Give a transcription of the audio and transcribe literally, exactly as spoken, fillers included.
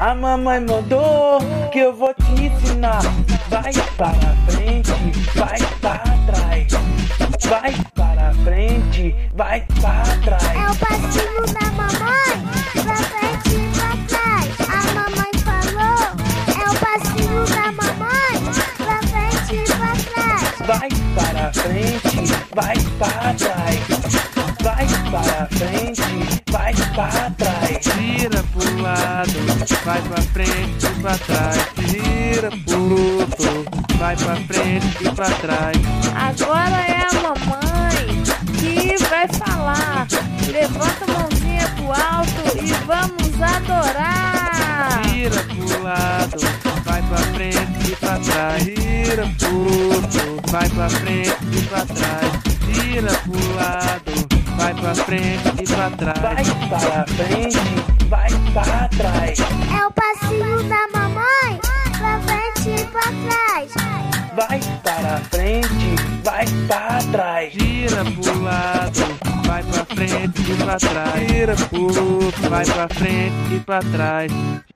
A mamãe mandou que eu vou te ensinar. Vai para frente, vai para trás. Vai para frente, vai para trás. É o passinho da mamãe, pra frente e pra trás. A mamãe falou, é o passinho da mamãe, pra frente e pra trás. Vai para frente, vai para trás. Vai para frente, vai para trás. Gira pro lado, vai pra frente e pra trás. Gira pro outro, vai pra frente e pra trás. Agora é a mamãe que vai falar. Levanta a mãozinha pro alto e vamos adorar. Gira pro lado, vai pra frente e pra trás. Gira pro outro, vai pra frente e pra trás. Gira pro lado, vai pra frente e pra trás. Vai para frente, vai para trás. É o passinho da mamãe, pra frente e pra trás. Vai para frente, vai para trás. Gira pro lado, vai pra frente e pra trás. Gira pro outro, vai pra frente e pra trás.